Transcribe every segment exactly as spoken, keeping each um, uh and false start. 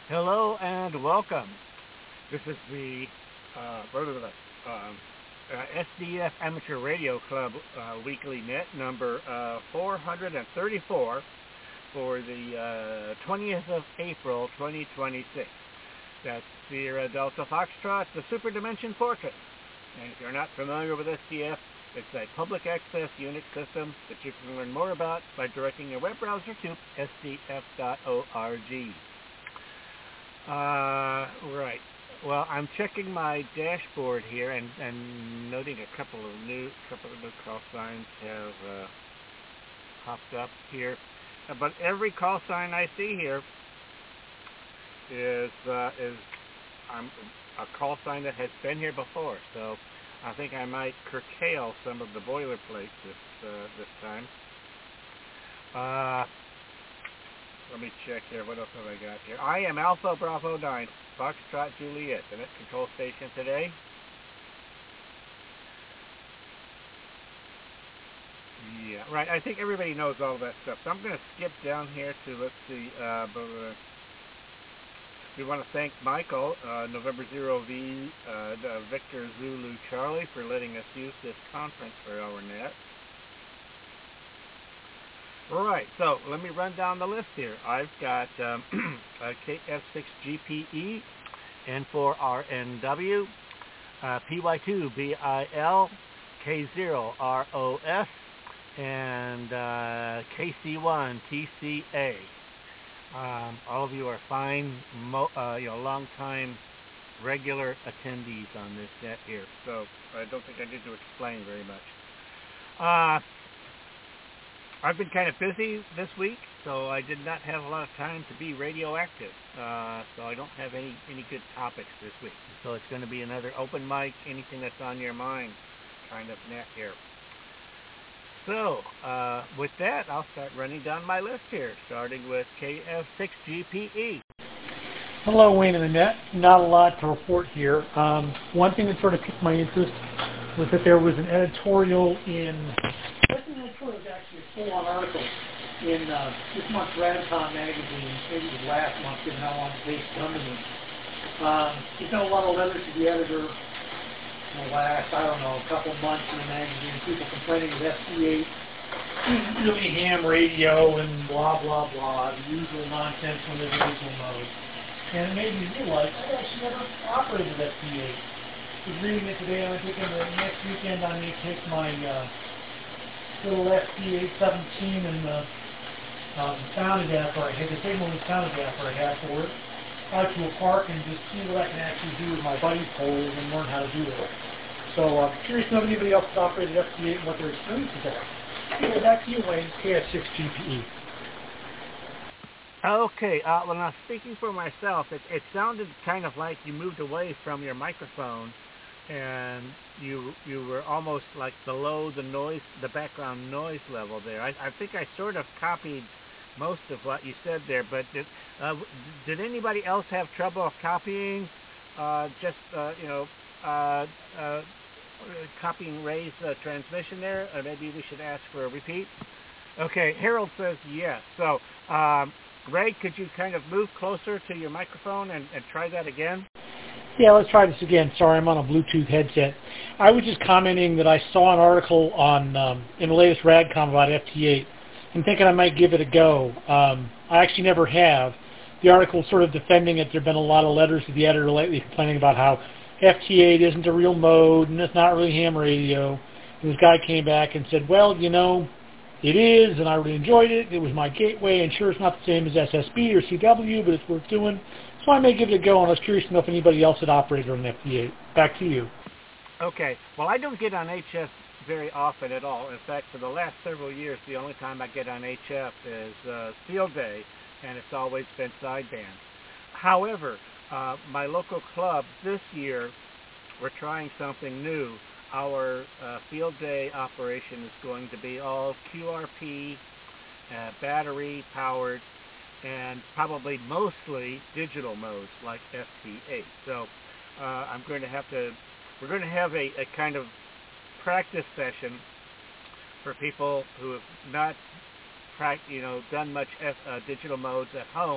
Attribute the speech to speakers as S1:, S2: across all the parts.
S1: Hello and welcome. This is the uh, blah, blah, blah, um, uh, S D F Amateur Radio Club uh, Weekly Net number uh, four hundred thirty-four for the uh, twentieth of April twenty twenty-six. That's Sierra Delta Foxtrot, the Super Dimension Fortress. And if you're not familiar with S D F, it's a public access Unix system that you can learn more about by directing your web browser to S D F dot org. Uh, right. Well, I'm checking my dashboard here and, and noting a couple of new couple of new call signs have uh, popped up here. Uh, but every call sign I see here is uh, is um, a call sign that has been here before. So I think I might curtail some of the boilerplate this uh, this time. Uh, Let me check here. What else have I got here? I am Alpha Bravo nine, Foxtrot Juliet, the net control station today. Yeah, right. I think everybody knows all that stuff. So I'm going to skip down here to, let's see, uh, but, uh, we want to thank Michael, uh, November zero V, uh, Victor Zulu Charlie, for letting us use this conference for our net. All right, so let me run down the list here. I've got um, K F six G P E, N four R N W, uh, P Y two B I L, K zero R O S, and uh, K C one T C A. Um, all of you are fine, mo- uh, you know, long-time regular attendees on this net here, so I don't think I need to explain very much. Uh, I've been kind of busy this week, so I did not have a lot of time to be radioactive. Uh, so I don't have any, any good topics this week. So it's going to be another open mic, anything that's on your mind kind of net here. So uh, with that, I'll start running down my list here, starting with K F six G P E.
S2: Hello, Wayne in the net. Not a lot to report here. Um, one thing that sort of piqued my interest was that there was an editorial in It was actually a full-on article in uh, this month's Radcom magazine, maybe it was last month, given how long they've come to me. Um, there's been a lot of letters to the editor in the last, I don't know, a couple months in the magazine, people complaining that F T eight is really ham radio and blah, blah, blah, the usual nonsense when there's a visual mode. And it made me realize I actually never operated F T eight. I was reading it today, and I'm thinking that next weekend I may take my uh, little F T eight seventeen and the um, sound adapter I had, the signal and sound adapter I have for it, out to a park and just see what I can actually do with my buddy poles and learn how to do it. So I'm uh, curious to know if anybody else has operated F T eight and what their experiences are. Anyway, back to you, Wayne, K F six G P E.
S1: Okay, uh, well now speaking for myself, it, it sounded kind of like you moved away from your microphone and you you were almost like below the noise, the background noise level there. I, I think I sort of copied most of what you said there, but did, uh, did anybody else have trouble copying, uh, just, uh, you know, uh, uh, copying Ray's uh, transmission there? Or maybe we should ask for a repeat? Okay, Harold says yes. So, um, Ray, could you kind of move closer to your microphone and, and try that again?
S2: Yeah, let's try this again. Sorry, I'm on a Bluetooth headset. I was just commenting that I saw an article on um, in the latest Radcom about F T eight and thinking I might give it a go. Um, I actually never have. The article sort of defending it. There have been a lot of letters to the editor lately complaining about how F T eight isn't a real mode and it's not really ham radio. And this guy came back and said, well, you know, it is, and I really enjoyed it. It was my gateway, and sure, it's not the same as S S B or C W, but it's worth doing. So I may give it a go, and I was curious to know if anybody else had operated on F T eight. Back to you.
S1: Okay. Well, I don't get on H F very often at all. In fact, for the last several years, the only time I get on H F is uh, field day, and it's always been sideband. However, uh, my local club this year, we're trying something new. Our uh, field day operation is going to be all Q R P, uh, battery powered, and probably mostly digital modes like F T eight. So uh, I'm going to have to, we're going to have a, a kind of practice session for people who have not, you know, done much F, uh, digital modes at home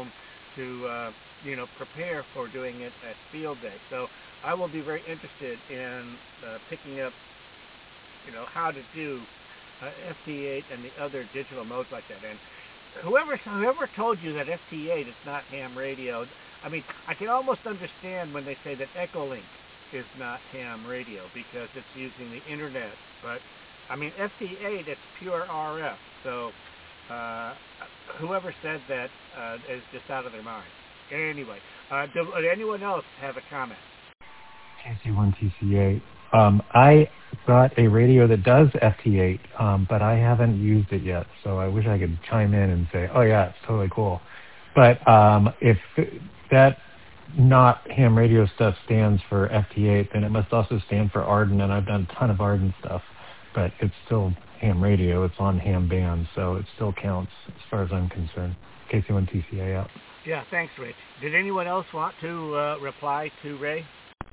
S1: to uh, you know, prepare for doing it at field day. So I will be very interested in uh, picking up, you know, how to do uh, F T eight and the other digital modes like that. And whoever whoever told you that F T eight is not ham radio, I mean, I can almost understand when they say that Echolink is not ham radio because it's using the internet. But I mean, F T eight, it's pure R F. So uh, whoever said that uh, is just out of their mind. Anyway, uh, does anyone else have a comment?
S3: K C one T C eight. Um, I got a radio that does F T eight, um, but I haven't used it yet. So I wish I could chime in and say, oh yeah, it's totally cool. But um, if that not ham radio stuff stands for F T eight, then it must also stand for Arden, and I've done a ton of Arden stuff, but it's still ham radio. It's on ham bands, so it still counts as far as I'm concerned. K C one T C A out.
S1: Yeah, thanks, Rich. Did anyone else want to uh, reply to Ray?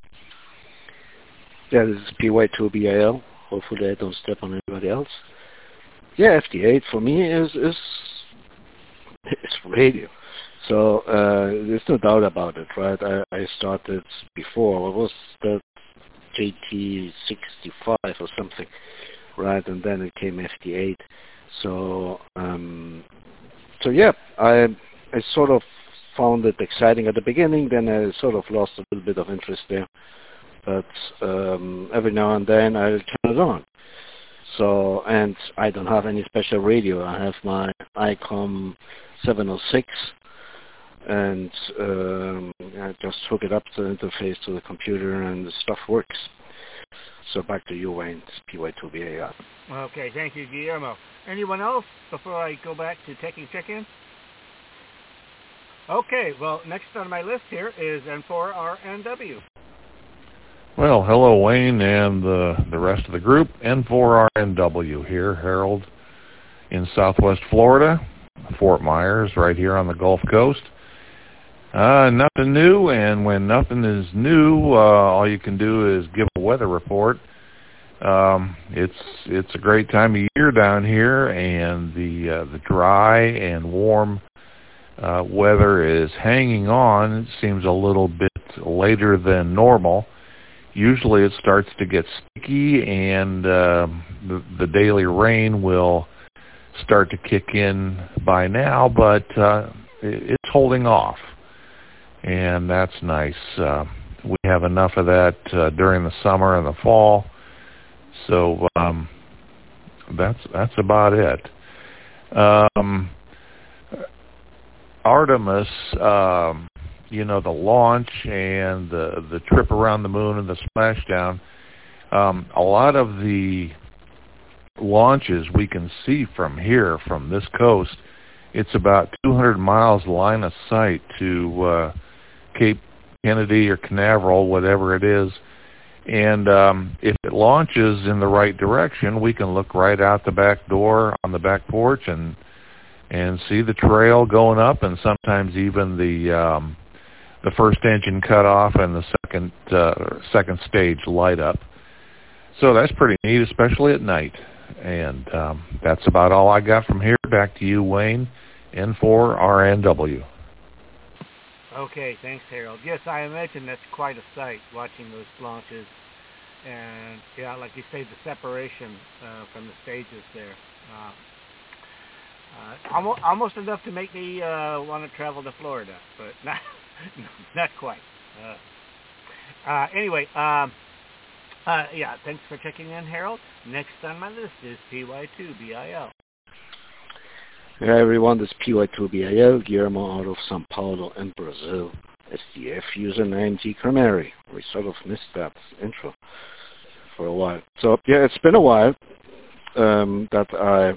S4: Yeah, this is P Y two B I L. Hopefully I don't step on anybody else. Yeah, F T eight for me is is it's radio. So uh, there's no doubt about it, right? I, I started before. What was that? J T sixty-five or something, right? And then it came F T eight. So um, so yeah, I I sort of found it exciting at the beginning. Then I sort of lost a little bit of interest there. But um, every now and then I'll turn it on. So, and I don't have any special radio. I have my ICOM seven oh six, and um, I just hook it up to the interface to the computer, and the stuff works. So back to you, Wayne. It's P Y two B A R.
S1: Okay, thank you, Guillermo. Anyone else before I go back to taking check-in? Okay, well, next on my list here is N four R N W.
S5: Well, hello, Wayne, and the, the rest of the group. N four R N W here, Harold, in Southwest Florida, Fort Myers, right here on the Gulf Coast. Uh, nothing new, and when nothing is new, uh, all you can do is give a weather report. Um, it's it's a great time of year down here, and the uh, the dry and warm uh, weather is hanging on. It seems a little bit later than normal. Usually it starts to get sticky, and uh, the, the daily rain will start to kick in by now, but uh, it, it's holding off, and that's nice. Uh, we have enough of that uh, during the summer and the fall, so um, that's that's about it. Um, Artemis. Um, you know, the launch and the the trip around the moon and the splashdown, um, a lot of the launches we can see from here, from this coast. It's about two hundred miles line of sight to uh, Cape Kennedy or Canaveral, whatever it is. And um, if it launches in the right direction, we can look right out the back door on the back porch and and see the trail going up, and sometimes even the um, the first engine cut off and the second uh, second stage light up. So that's pretty neat, especially at night. And um, that's about all I got from here. Back to you, Wayne, N four R N W.
S1: Okay, thanks, Harold. Yes, I imagine that's quite a sight, watching those launches. And, yeah, like you say, the separation uh, from the stages there. Uh, uh, almost, almost enough to make me uh, want to travel to Florida, but not not quite. Uh, uh, anyway, um, uh, yeah, thanks for checking in, Harold. Next on my list is P Y two B I L.
S4: Hey everyone, this is P Y two B I L, Guillermo out of Sao Paulo in Brazil. S D F username G. Cremeri. We sort of missed that intro for a while. So, yeah, it's been a while um, that I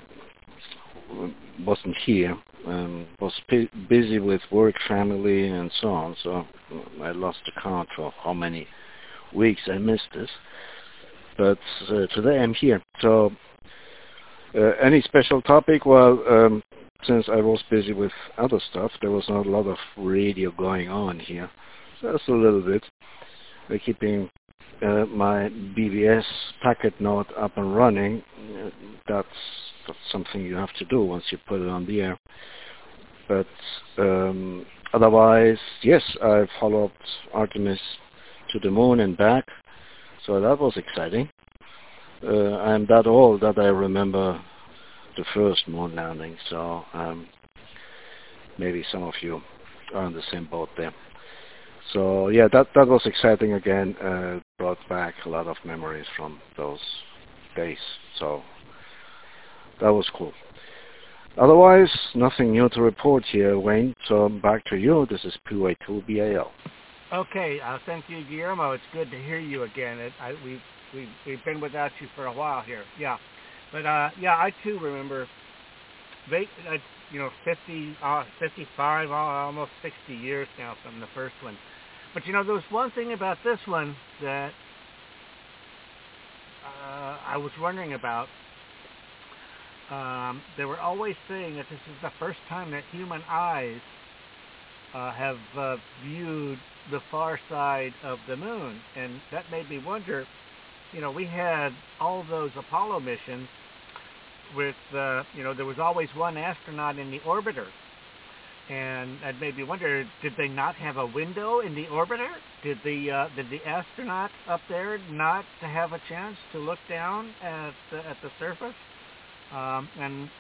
S4: wasn't here. Um, was p- busy with work, family, and so on, so I lost the count of how many weeks I missed this. But uh, today I'm here. So, uh, any special topic? Well, um, since I was busy with other stuff, there was not a lot of radio going on here. Just a little bit. We're keeping uh, my B B S packet node up and running. Uh, that's, that's something you have to do once you put it on the air. But um, otherwise, yes, I followed Artemis to the moon and back, so that was exciting. Uh, I'm that old that I remember the first moon landing, so um, maybe some of you are on the same boat there. So yeah, that that was exciting again. Uh, brought back a lot of memories from those days. So that was cool. Otherwise, nothing new to report here, Wayne. So back to you. This is P Y two B A L.
S1: Okay, uh, thank you, Guillermo. It's good to hear you again. It, I, we we we've been without you for a while here. Yeah, but uh, yeah, I too remember. They, uh, you know, fifty, uh, fifty-five, uh, almost sixty years now from the first one. But, you know, there was one thing about this one that uh, I was wondering about. Um, they were always saying that this is the first time that human eyes uh, have uh, viewed the far side of the moon. And that made me wonder, you know, we had all those Apollo missions with, uh, you know, there was always one astronaut in the orbiter. And that made me wonder, did they not have a window in the orbiter? Did the uh, did the astronaut up there not have a chance to look down at the, at the surface? Um, and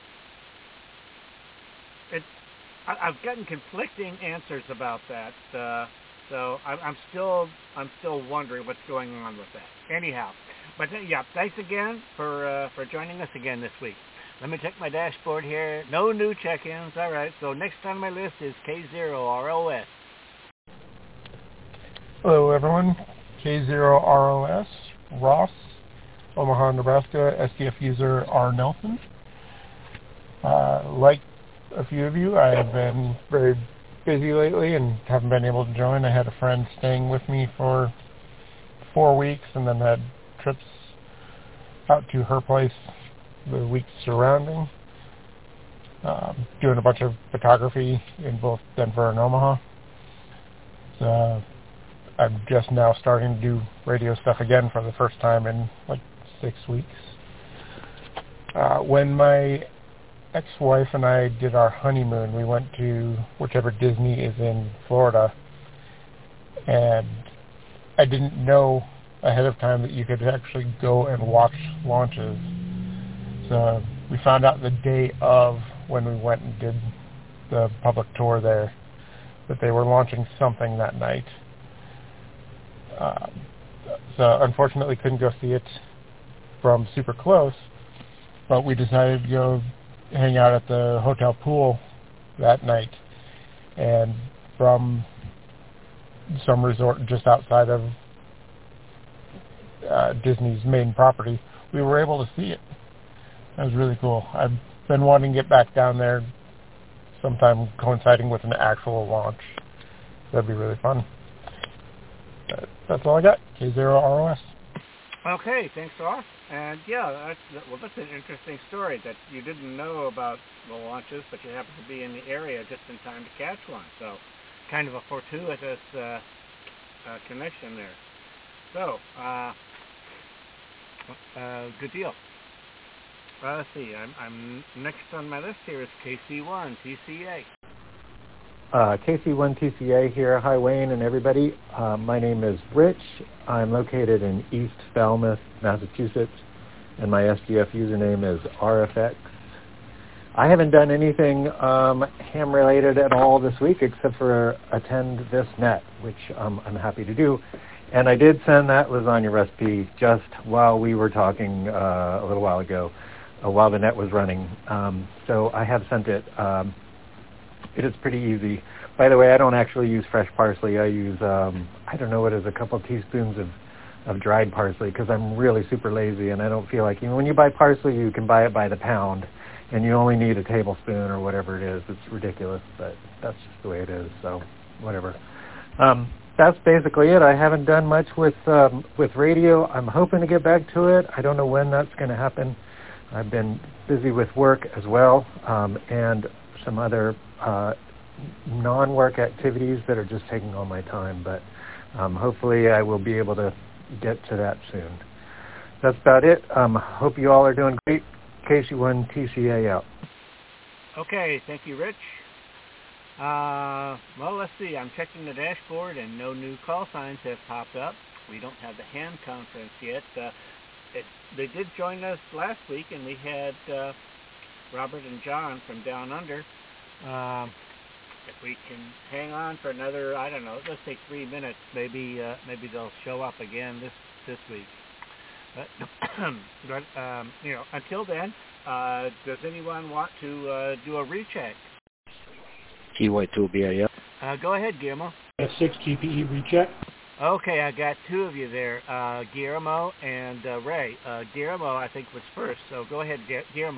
S1: it, I, I've gotten conflicting answers about that. Uh, so I, I'm still I'm still wondering what's going on with that. Anyhow, but yeah, thanks again for uh, for joining us again this week. Let me check my dashboard here. No new check-ins. All right. So next on my list is K zero R O S.
S6: Hello, everyone. K zero R O S, Ross, Omaha, Nebraska, S D F user R. Nelson. Uh, like a few of you, I have been very busy lately and haven't been able to join. I had a friend staying with me for four weeks and then had trips out to her place the weeks surrounding, um, doing a bunch of photography in both Denver and Omaha. So I'm just now starting to do radio stuff again for the first time in like six weeks. Uh, when my ex-wife and I did our honeymoon, we went to whichever Disney is in Florida, and I didn't know ahead of time that you could actually go and watch launches. So we found out the day of when we went and did the public tour there that they were launching something that night. Um, so unfortunately couldn't go see it from super close, but we decided to go hang out at the hotel pool that night. And from some resort just outside of uh, Disney's main property, we were able to see it. That was really cool. I've been wanting to get back down there sometime coinciding with an actual launch. That'd be really fun. But that's all I got. K zero R O S.
S1: Okay, thanks, Ross. And yeah, that's, well, that's an interesting story that you didn't know about the launches, but you happened to be in the area just in time to catch one. So kind of a fortuitous uh, uh, connection there. So, uh, uh, good deal. Uh, let's see, I'm, I'm next on my list here is K C one T C A.
S3: Uh, K C one T C A here. Hi, Wayne and everybody. Uh, my name is Rich. I'm located in East Falmouth, Massachusetts, and my S D F username is R F X. I haven't done anything um, ham-related at all this week except for attend this net, which um, I'm happy to do. And I did send that lasagna recipe just while we were talking uh, a little while ago, uh, while the net was running. Um, so I have sent it. Um, it is pretty easy. By the way, I don't actually use fresh parsley. I use, um, I don't know what is, a couple of teaspoons of, of dried parsley because I'm really super lazy and I don't feel like, you know, when you buy parsley, you can buy it by the pound and you only need a tablespoon or whatever it is. It's ridiculous, but that's just the way it is, so whatever. Um, that's basically it. I haven't done much with um, with radio. I'm hoping to get back to it. I don't know when that's going to happen. I've been busy with work as well um, and some other uh, non-work activities that are just taking all my time, but um, hopefully I will be able to get to that soon. That's about it. Um, hope you all are doing great. K C one T C A out.
S1: Okay, thank you, Rich. Uh, well, let's see. I'm checking the dashboard, and no new call signs have popped up. We don't have the hand conference yet. Uh, it, they did join us last week, and we had uh, Robert and John from Down Under. Um, if we can hang on for another, I don't know, let's say three minutes, maybe uh, maybe they'll show up again this this week. But, but um, you know, until then, uh, does anyone want to uh, do a recheck?
S4: P Y two B I L.
S1: Uh, go ahead, Guillermo.
S2: F six G P E recheck.
S1: Okay, I got two of you there, uh, Guillermo and uh, Ray. Uh, Guillermo, I think, was first, so go ahead, Guillermo.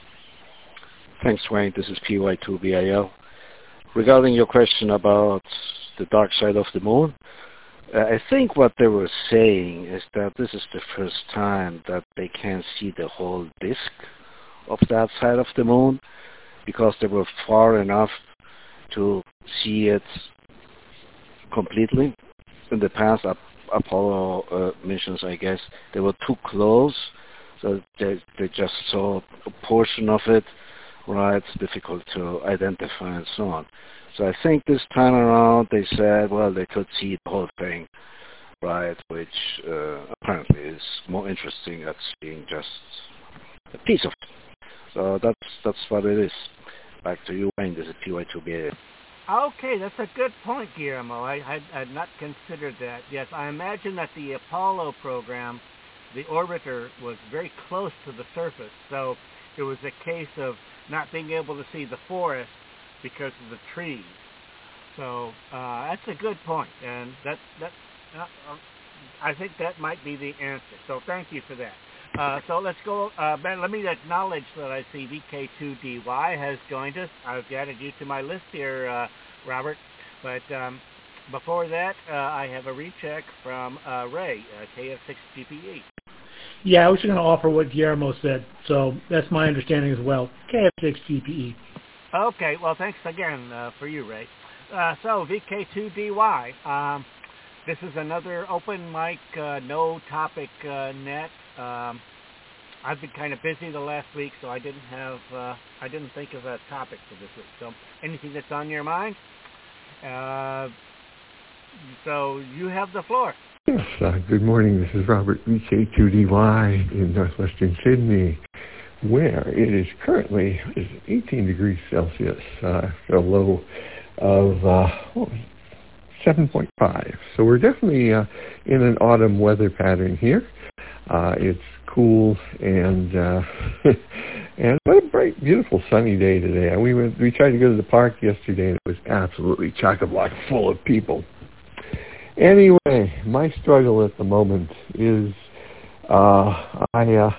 S4: Thanks, Wayne. This is P Y two B I L. Regarding your question about the dark side of the moon, uh, I think what they were saying is that this is the first time that they can see the whole disk of that side of the moon, because they were far enough to see it completely. In the past Ap- Apollo uh, missions, I guess, they were too close, so they, they just saw a portion of it. Right, it's difficult to identify and so on. So I think this time around they said, well, they could see the whole thing, right, which uh, apparently is more interesting than seeing just a piece of it. So that's that's what it is. Back to you, Wayne. This is P Y two B A.
S1: Okay, that's a good point, Guillermo. I had I'd not considered that. Yes, I imagine that the Apollo program, the orbiter, was very close to the surface, so it was a case of not being able to see the forest because of the trees. So uh, that's a good point, and that that uh, I think that might be the answer. So thank you for that. Uh, so let's go. Uh, ben, let me acknowledge that I see V K two D Y has joined us. I've added you to my list here, uh, Robert. But um, before that, uh, I have a recheck from uh, Ray, uh, K F six G P E.
S2: Yeah, I was going to offer what Guillermo said, so that's my understanding as well. K F six G P E.
S1: Okay, well, thanks again uh, for you, Ray. Uh, so V K two D Y, um, this is another open mic, uh, no topic uh, net. Um, I've been kind of busy the last week, so I didn't have, uh, I didn't think of a topic for this week. So anything that's on your mind? Uh, so you have the floor.
S7: Yes, uh, good morning. This is Robert, V K two D Y in northwestern Sydney, where it is currently is eighteen degrees Celsius, uh, a low of uh, oh, seven point five. So we're definitely uh, in an autumn weather pattern here. Uh, it's cool and uh, and what a bright, beautiful, sunny day today. We went, we tried to go to the park yesterday, and it was absolutely chock-a-block full of people. Anyway, my struggle at the moment is uh, I uh,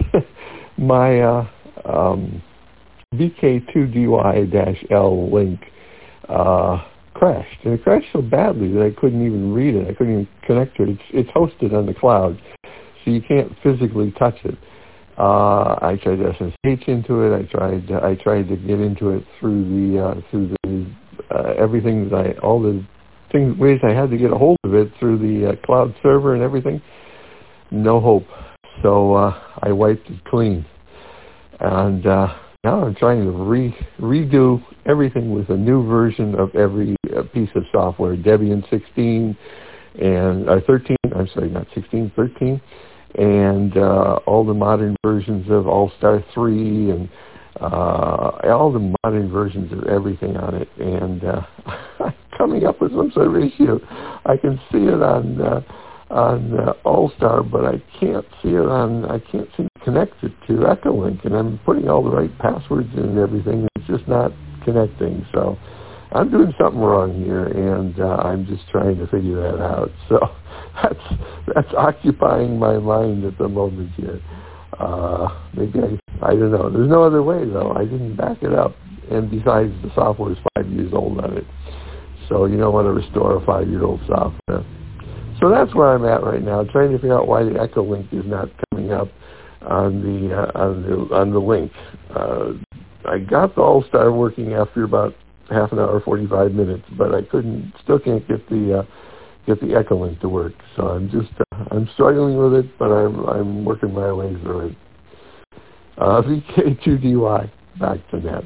S7: my uh, um, V K two D Y L link uh, crashed, and it crashed so badly that I couldn't even read it. I couldn't even connect to it. It's, it's hosted on the cloud, so you can't physically touch it. Uh, I tried S S H into it. I tried uh, I tried to get into it through the uh, through the uh, everything that I all the things ways I had to get a hold of it through the uh, cloud server and everything. No hope. So uh, I wiped it clean, and uh, now I'm trying to re redo everything with a new version of every uh, piece of software. Debian sixteen and uh, thirteen. I'm sorry, not sixteen, thirteen. And uh, all the modern versions of All-Star three and uh, all the modern versions of everything on it. And uh, coming up with some sort of issue. I can see it on uh, on uh, All-Star, but I can't see it on, I can't seem to connect it to Echolink. And I'm putting all the right passwords in and everything. It's just not connecting. So I'm doing something wrong here, and uh, I'm just trying to figure that out. So that's that's occupying my mind at the moment here. Uh, maybe I, I don't know. There's no other way, though. I didn't back it up. And besides, the software is five years old on it. So you don't want to restore a five-year-old software. So that's where I'm at right now, trying to figure out why the Echolink is not coming up on the uh, on the on the link. Uh, I got the All-Star working after about half an hour, forty-five minutes, but I couldn't, still can't get the uh, get the Echolink to work. So I'm just, uh, I'm struggling with it, but I'm I'm working my way through it. Uh, V K two D Y, back to net.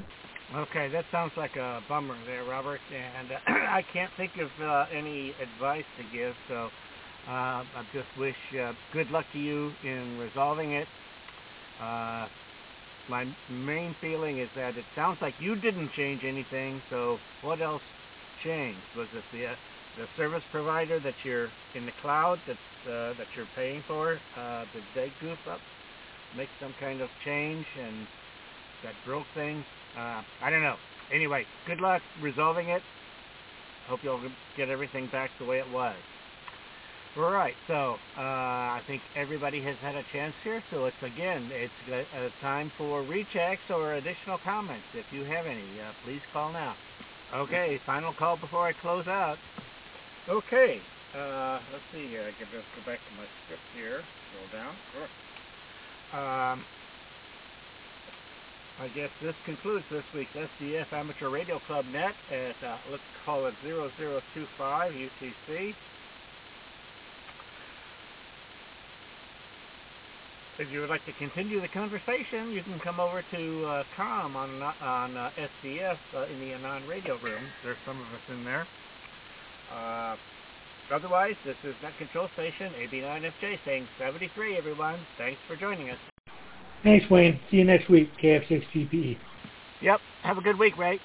S1: Okay, that sounds like a bummer there, Robert, and uh, I can't think of uh, any advice to give, so uh, I just wish uh, good luck to you in resolving it. Uh, my main feeling is that it sounds like you didn't change anything, so what else changed? Was it the uh, the service provider that you're in the cloud that's uh, that you're paying for? Uh, did they goof up, make some kind of change, and that broke things? Uh, I don't know. Anyway, good luck resolving it. Hope you'll get everything back the way it was. All right, so uh, I think everybody has had a chance here. So it's again, it's a, a time for rechecks or additional comments. If you have any, uh, please call now. Okay, final call before I close out. Okay, uh, let's see here. I can just go back to my script here. Scroll down. Sure. Um, I guess this concludes this week's S D F Amateur Radio Club Net at, uh, let's call it zero zero two five U T C. If you would like to continue the conversation, you can come over to uh, COM on, on uh, S D F uh, in the Anon Radio Room. There's some of us in there. Uh, otherwise, this is Net Control Station A B nine F J saying seventy-three, everyone. Thanks for joining us.
S2: Thanks, Wayne. See you next week, K F six G P E.
S1: Yep. Have a good week, Ray.